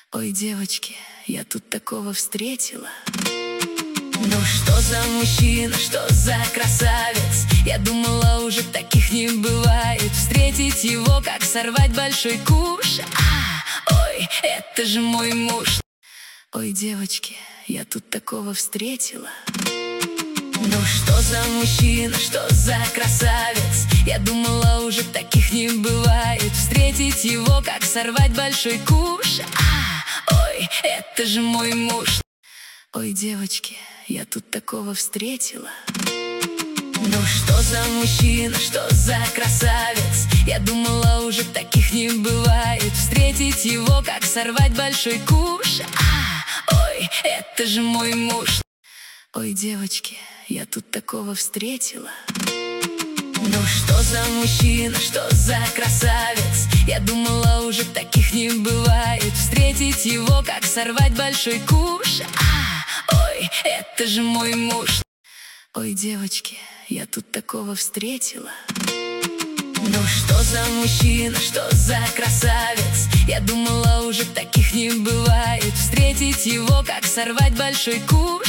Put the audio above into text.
Ой, девочки, я тут такого встретила. Ну что за мужчина, что за красавец? Я думала, уже таких не бывает. Встретить его, как сорвать большой куш. Ой, это же мой муж. Ой, девочки, я тут такого встретила. Ну что за мужчина, что за красавец? Я думала, уже таких не бывает. Встретить его, как сорвать большой куш. Ой, это же мой муж. Ой, девочки, я тут такого встретила. Ну что за мужчина, что за красавец? Я думала, уже таких не бывает. Встретить его, как сорвать большой куш. Ой, это же мой муж. Ой, девочки, я тут такого встретила. Ну что за мужчина, что за красавец? Я думала, уже таких не бывает. Встретить его, как сорвать большой куш. Ой, это же мой муж. Ой, девочки, я тут такого встретила. Ну что за мужчина, что за красавец? Я думала, уже таких не бывает. Встретить его, как сорвать большой куш.